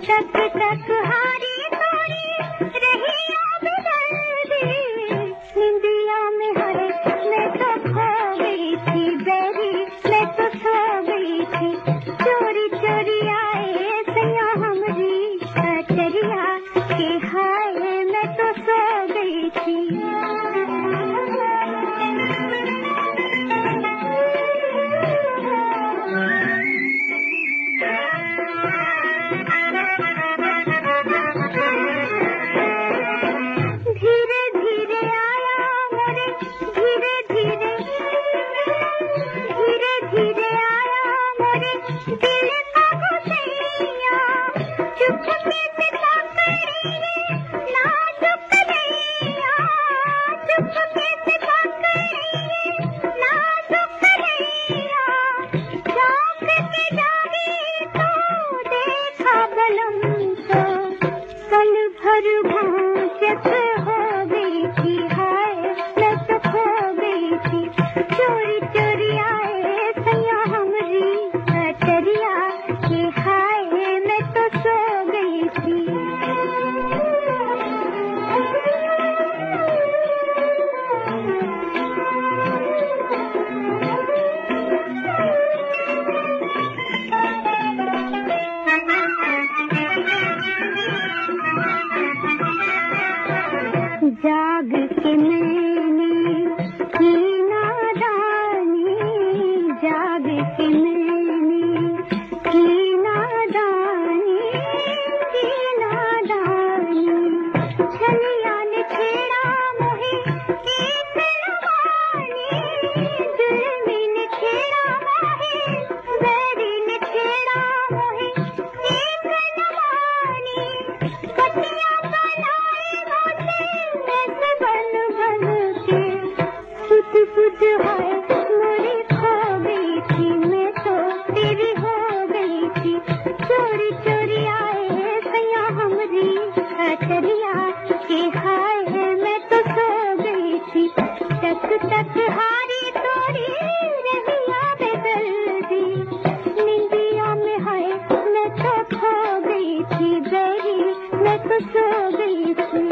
तक तक हारी तोरी रहिया बिदर्दी, निंदिया में हरे मैं तो खो गई थी बेरी, मैं तो सो गई थी। चोरी चोरी आए सैया हमरी कचरिया के हाय, मैं तो सो गई थी। धीरे धीरे आया मोरे, धीरे धीरे धीरे धीरे आया मोरे दिल का गुस्सैया, चुपके से पकड़िए नाजुक रैया, चुपके से पकड़िए नाजुक रैया। चौक के जागी तो देखा बलम को, पल भर घूंचत हो गई थी हाय, मैं तो खो गई थी। चोरी चोरी आए सैया हमरी कचरिया के हाय, मैं तो सो गई थी। जाग के मैंने की नादानी, जाग के मैंने की नादानी, की नादानी। छलिया ने छेड़ा मोहे एक रवानी, जुल्मी ने छेड़ा मोहे, बैरी ने छेड़ा मोहे एक रवानी। पतिया बनाए मोसे ऐसे बन बन के, सुध सुध हाय मोरी खो गई थी, मैं तो तेरी हो गई थी। चोरी चोरी आए सैया हमरी कचरिया के हाय, मैं तो सो गई थी। तक तक हारी तोरी रहिया बेदर्दी, निंदिया में हाय मैं तो खो गई थी बेरी, मैं तो सो गई थी।